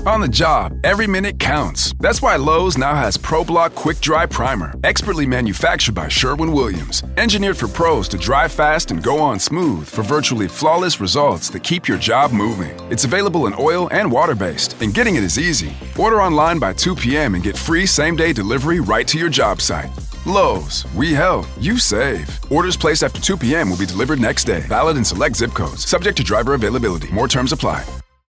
On the job, every minute counts. That's why Lowe's now has ProBlock Quick Dry Primer, expertly manufactured by Sherwin-Williams. Engineered for pros to dry fast and go on smooth for virtually flawless results that keep your job moving. It's available in oil and water-based, and getting it is easy. Order online by 2 p.m. and get free same-day delivery right to your job site. Lowe's, we help, you save. Orders placed after 2 p.m. will be delivered next day. Valid in select zip codes. Subject to driver availability. More terms apply.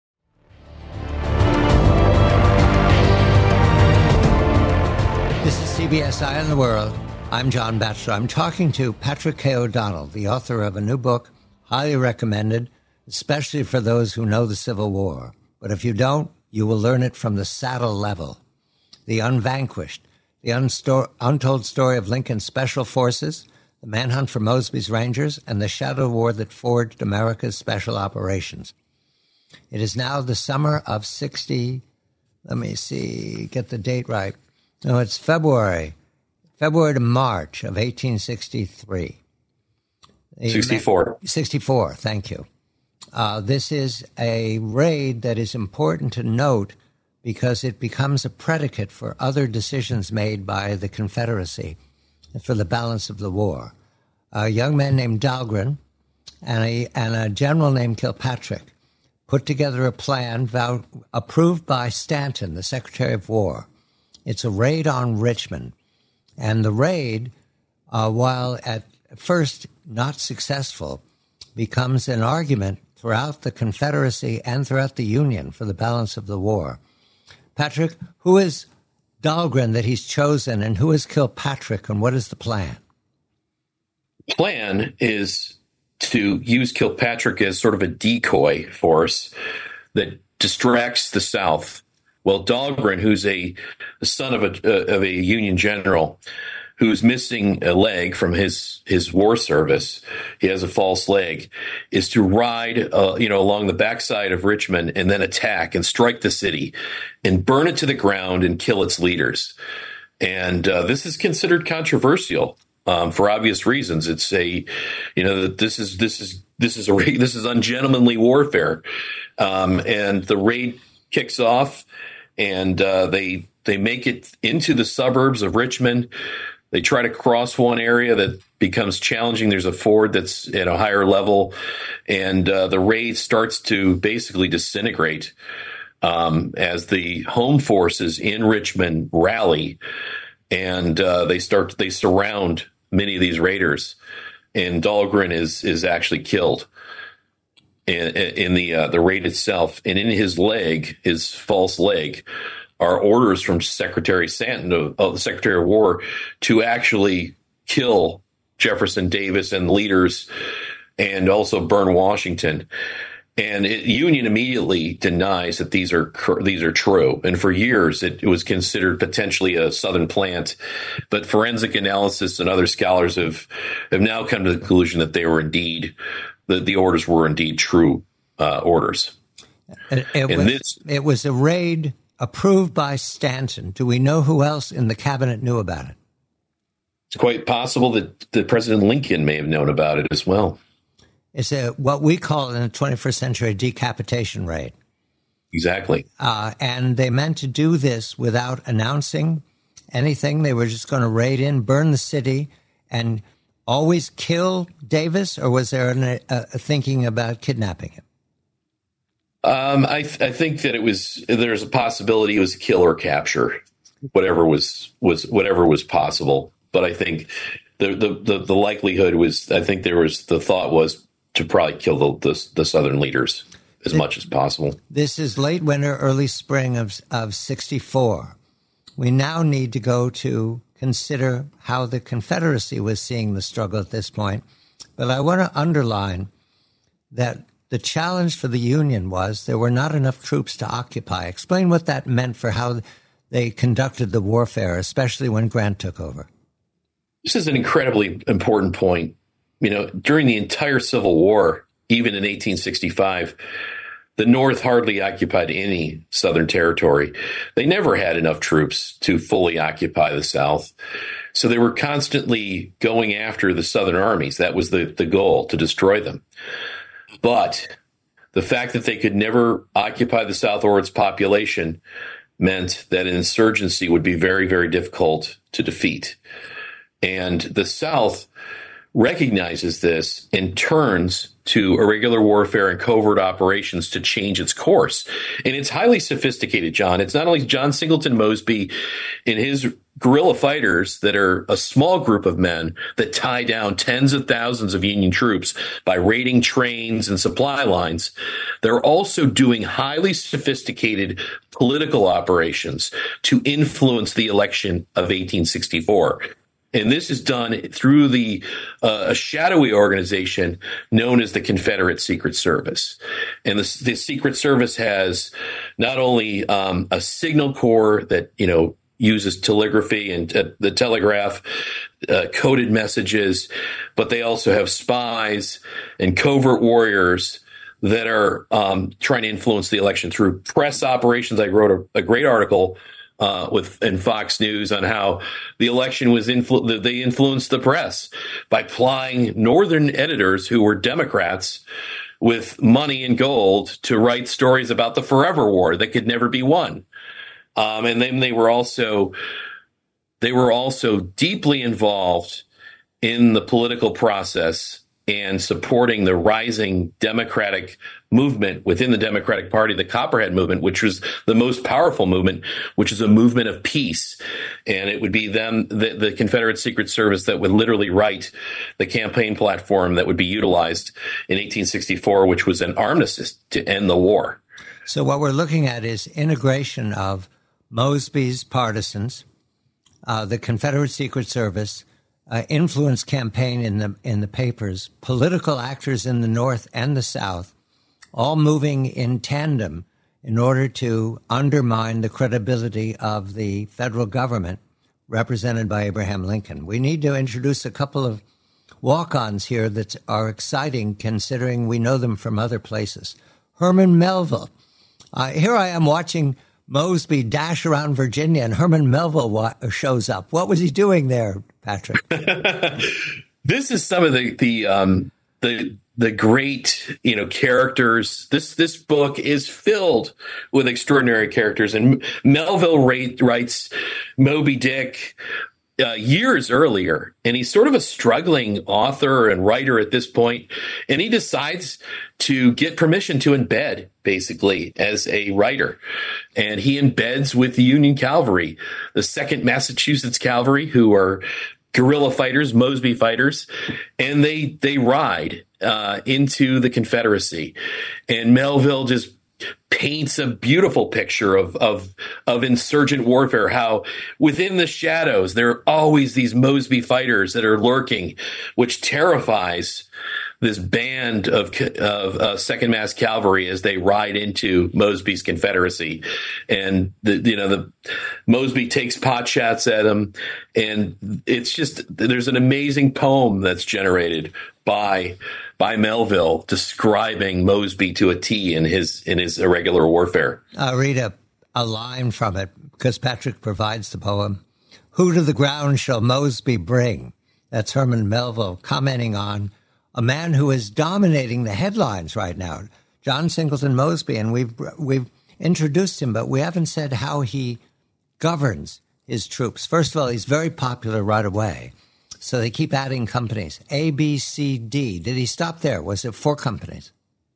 This is CBS Eye on the World. I'm John Batchelor. I'm talking to Patrick K. O'Donnell, the author of a new book, highly recommended, especially for those who know the Civil War. But if you don't, you will learn it from the saddle level. The Unvanquished, the untold story of Lincoln's special forces, the manhunt for Mosby's Rangers, and the shadow war that forged America's special operations. It is now the summer of 60, get the date right. No, it's February to March of 1863. 64. 64, thank you. This is a raid that is important to note because it becomes a predicate for other decisions made by the Confederacy for the balance of the war. A young man named Dahlgren and a general named Kilpatrick put together a plan approved by Stanton, the Secretary of War. It's a raid on Richmond. And the raid, while at first not successful, becomes an argument throughout the Confederacy and throughout the Union for the balance of the war. Patrick, who is Dahlgren that he's chosen, and who is Kilpatrick, and what is the plan? The plan is to use Kilpatrick as sort of a decoy force that distracts the South. Well, Dahlgren, who's the son of a Union general who's missing a leg from his war service, he has a false leg, is to ride along the backside of Richmond and then attack and strike the city and burn it to the ground and kill its leaders. And this is considered controversial for obvious reasons. It's that this is ungentlemanly warfare, and the raid kicks off. And they make it into the suburbs of Richmond. They try to cross one area that becomes challenging. There's a ford that's at a higher level, and the raid starts to basically disintegrate as the home forces in Richmond rally, and they surround many of these raiders, and Dahlgren is actually killed in the raid itself. And in his leg, his false leg, are orders from Secretary Stanton, the Secretary of War, to actually kill Jefferson Davis and leaders and also burn Washington. And Union immediately denies that these are true. And for years, it was considered potentially a Southern plant. But forensic analysis and other scholars have now come to the conclusion that they were indeed the orders were indeed true orders. It was a raid approved by Stanton. Do we know who else in the cabinet knew about it? It's quite possible that President Lincoln may have known about it as well. It's what we call in the 21st century a decapitation raid. Exactly. And they meant to do this without announcing anything. They were just going to raid in, burn the city, and always kill Davis, or was there a thinking about kidnapping him? I think that there's a possibility it was kill or capture, whatever was possible. But I think the likelihood was, I think the thought was to probably kill the Southern leaders as much as possible. This is late winter, early spring of 64. We now need to go to consider how the Confederacy was seeing the struggle at this point. But I want to underline that the challenge for the Union was there were not enough troops to occupy. Explain what that meant for how they conducted the warfare, especially when Grant took over. This is an incredibly important point. During the entire Civil War, even in 1865, the North hardly occupied any Southern territory. They never had enough troops to fully occupy the South. So they were constantly going after the Southern armies. That was the goal, to destroy them. But The fact that they could never occupy the South or its population meant that an insurgency would be very, very difficult to defeat. And the South recognizes this and turns to irregular warfare and covert operations to change its course. And it's highly sophisticated, John. It's not only John Singleton Mosby and his guerrilla fighters that are a small group of men that tie down tens of thousands of Union troops by raiding trains and supply lines. They're also doing highly sophisticated political operations to influence the election of 1864. And this is done through a shadowy organization known as the Confederate Secret Service. And the Secret Service has not only a signal corps that, uses telegraphy and the telegraph, coded messages, but they also have spies and covert warriors that are trying to influence the election through press operations. I wrote a great article in Fox News on how the election was they influenced the press by plying Northern editors who were Democrats with money and gold to write stories about the Forever War that could never be won. And then they were also deeply involved in the political process and supporting the rising Democratic movement within the Democratic Party, the Copperhead movement, which was the most powerful movement, which is a movement of peace. And it would be them, the Confederate Secret Service, that would literally write the campaign platform that would be utilized in 1864, which was an armistice to end the war. So what we're looking at is integration of Mosby's partisans, the Confederate Secret Service, influence campaign in the papers, political actors in the North and the South, all moving in tandem in order to undermine the credibility of the federal government represented by Abraham Lincoln. We need to introduce a couple of walk-ons here that are exciting considering we know them from other places. Herman Melville. Here I am watching Mosby dash around Virginia, and Herman Melville shows up. What was he doing there, Patrick? This is some of the great characters. This book is filled with extraordinary characters, and Melville writes Moby Dick years earlier, and he's sort of a struggling author and writer at this point, and he decides to get permission to embed, basically, as a writer. And he embeds with the Union Cavalry, the 2nd Massachusetts Cavalry, who are guerrilla fighters, Mosby fighters, and they ride into the Confederacy. And Melville just paints a beautiful picture of insurgent warfare, how within the shadows there are always these Mosby fighters that are lurking, which terrifies this band of 2nd Mass Cavalry as they ride into Mosby's Confederacy. And the Mosby takes pot shots at them, and it's just, there's an amazing poem that's generated by Melville describing Mosby to a T in his irregular warfare. I'll read a line from it because Patrick provides the poem. Who to the ground shall Mosby bring? That's Herman Melville commenting on a man who is dominating the headlines right now, John Singleton Mosby, and we've introduced him, but we haven't said how he governs his troops. First of all, he's very popular right away. So they keep adding companies. A, B, C, D. Did he stop there? Was it 4 companies?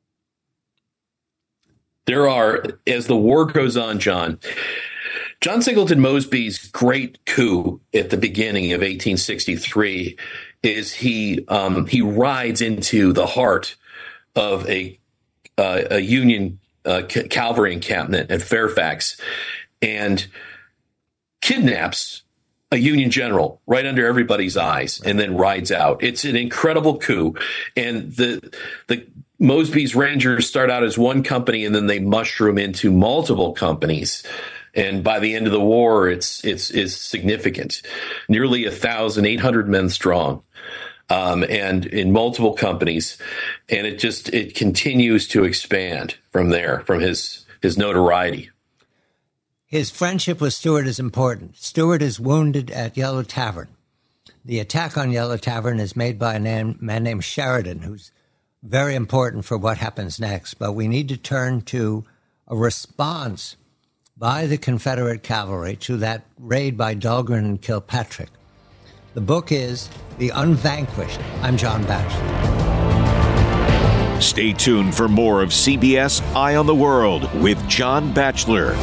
There are, as the war goes on, John Singleton Mosby's great coup at the beginning of 1863 is he rides into the heart of a Union cavalry encampment at Fairfax and kidnaps a Union general right under everybody's eyes and then rides out. It's an incredible coup. And the Mosby's Rangers start out as one company and then they mushroom into multiple companies. And by the end of the war, it's significant. Nearly 1,800 men strong. And in multiple companies. And it continues to expand from there, from his notoriety. His friendship with Stuart is important. Stuart is wounded at Yellow Tavern. The attack on Yellow Tavern is made by a man named Sheridan, who's very important for what happens next. But we need to turn to a response by the Confederate cavalry to that raid by Dahlgren and Kilpatrick. The book is The Unvanquished. I'm John Batchelor. Stay tuned for more of CBS Eye on the World with John Batchelor.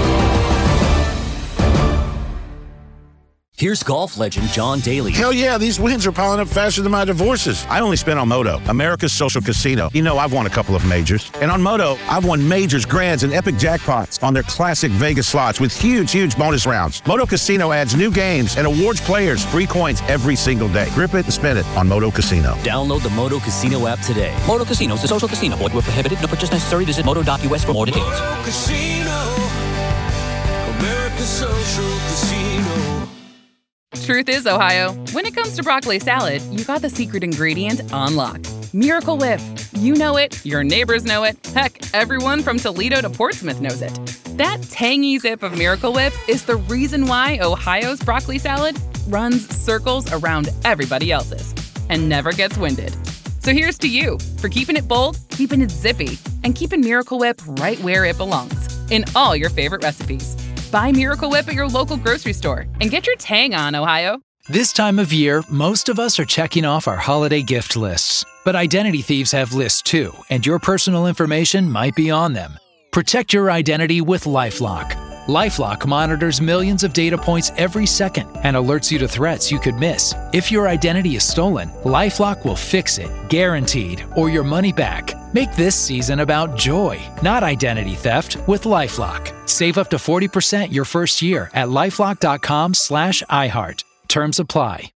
Here's golf legend John Daly. Hell yeah, these wins are piling up faster than my divorces. I only spent on Moto, America's social casino. You know, I've won a couple of majors. And on Moto, I've won majors, grands, and epic jackpots on their classic Vegas slots with huge bonus rounds. Moto Casino adds new games and awards players free coins every single day. Grip it and spend it on Moto Casino. Download the Moto Casino app today. Moto Casino is a social casino. Void where prohibited. No purchase necessary. Visit moto.us for more details. Moto Casino, America's social casino. Truth is, Ohio, when it comes to broccoli salad, you got the secret ingredient on lock. Miracle Whip. You know it, your neighbors know it, heck, everyone from Toledo to Portsmouth knows it. That tangy zip of Miracle Whip is the reason why Ohio's broccoli salad runs circles around everybody else's and never gets winded. So here's to you for keeping it bold, keeping it zippy, and keeping Miracle Whip right where it belongs, in all your favorite recipes. Buy Miracle Whip at your local grocery store and get your tang on, Ohio. This time of year, most of us are checking off our holiday gift lists. But identity thieves have lists too, and your personal information might be on them. Protect your identity with LifeLock. LifeLock monitors millions of data points every second and alerts you to threats you could miss. If your identity is stolen, LifeLock will fix it, guaranteed, or your money back. Make this season about joy, not identity theft, with LifeLock. Save up to 40% your first year at LifeLock.com/iHeart. Terms apply.